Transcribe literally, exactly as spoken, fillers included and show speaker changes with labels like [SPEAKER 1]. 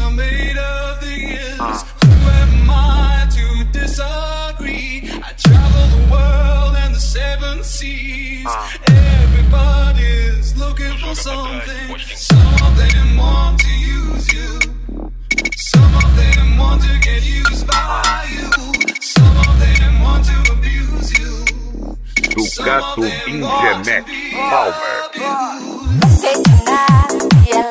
[SPEAKER 1] are made of these. Who am I to disagree? I travel the world and the seven seas. Everybody's looking for something. Some of them want to use you. Some of them want to get used by you. Some of them want to abuse you.
[SPEAKER 2] Ducato Ingemet Palmer.
[SPEAKER 3] Say tonight, yeah.